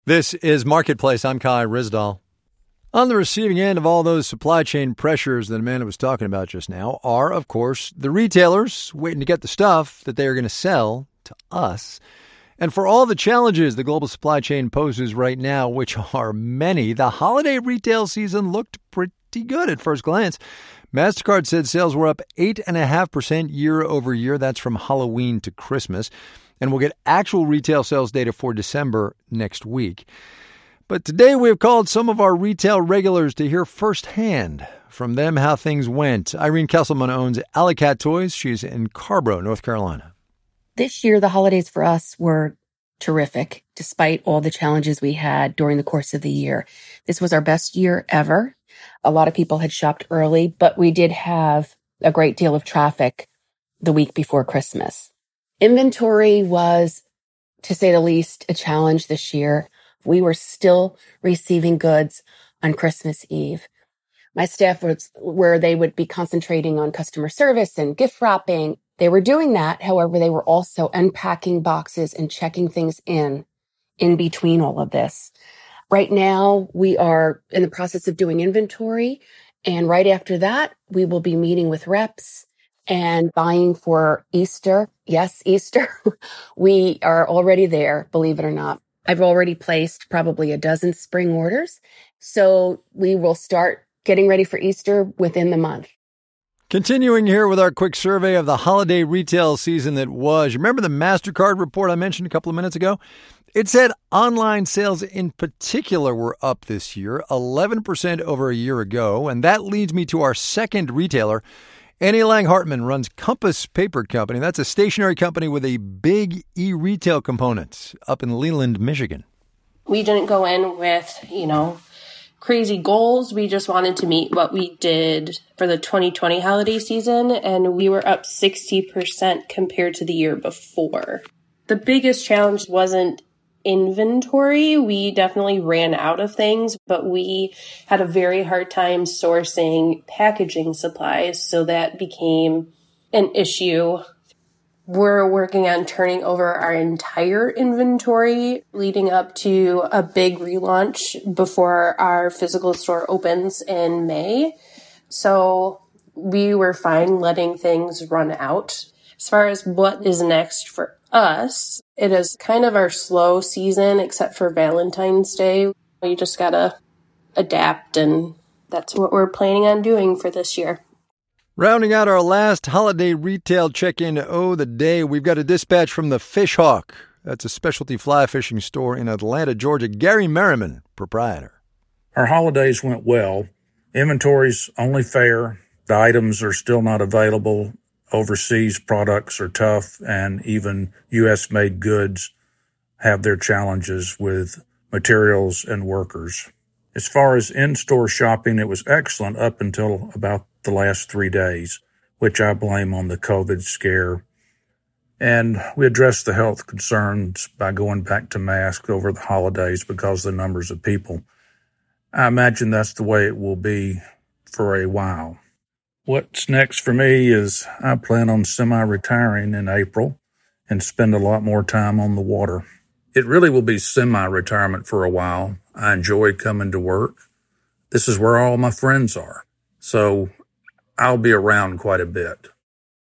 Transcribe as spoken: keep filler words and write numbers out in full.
This is Marketplace. I'm Kai Rizdal. On the receiving end of all those supply chain pressures that Amanda was talking about just now are, of course, the retailers waiting to get the stuff that they are going to sell to us. And for all the challenges the global supply chain poses right now, which are many, the holiday retail season looked pretty good at first glance. MasterCard said sales were up eight point five percent year over year. That's from Halloween to Christmas. And we'll get actual retail sales data for December next week. But today we have called some of our retail regulars to hear firsthand from them how things went. Irene Kesselman owns Alley Cat Toys. She's in Carborough, North Carolina. This year, the holidays for us were terrific, despite all the challenges we had during the course of the year. This was our best year ever. A lot of people had shopped early, but we did have a great deal of traffic the week before Christmas. Inventory was, to say the least, a challenge this year. We were still receiving goods on Christmas Eve. My staff was where they would be concentrating on customer service and gift wrapping. They were doing that. However, they were also unpacking boxes and checking things in, in between all of this. Right now, we are in the process of doing inventory. And right after that, we will be meeting with reps and buying for Easter. Yes, Easter. We are already there, believe it or not. I've already placed probably a dozen spring orders. So we will start getting ready for Easter within the month. Continuing here with our quick survey of the holiday retail season that was. Remember the MasterCard report I mentioned a couple of minutes ago? It said online sales in particular were up this year, eleven percent over a year ago. And that leads me to our second retailer. Annie Lang Hartman runs Compass Paper Company. That's a stationery company with a big e-retail component up in Leland, Michigan. We didn't go in with, you know, crazy goals. We just wanted to meet what we did for the twenty twenty holiday season, and we were up sixty percent compared to the year before. The biggest challenge wasn't inventory. We definitely ran out of things, but we had a very hard time sourcing packaging supplies, so that became an issue. We're working on turning over our entire inventory leading up to a big relaunch before our physical store opens in May. So we were fine letting things run out. As far as what is next for us, it is kind of our slow season except for Valentine's Day. We just gotta adapt, and that's what we're planning on doing for this year. Rounding out our last holiday retail check-in oh the day, we've got a dispatch from the Fish Hawk. That's a specialty fly fishing store in Atlanta, Georgia. Gary Merriman, proprietor. Our holidays went well. Inventory's only fair. The items are still not available. Overseas products are tough, and even U S-made goods have their challenges with materials and workers. As far as in-store shopping, it was excellent up until about the last three days, which I blame on the COVID scare. And we addressed the health concerns by going back to masks over the holidays because of the numbers of people. I imagine that's the way it will be for a while. What's next for me is I plan on semi-retiring in April and spend a lot more time on the water. It really will be semi-retirement for a while. I enjoy coming to work. This is where all my friends are. So I'll be around quite a bit.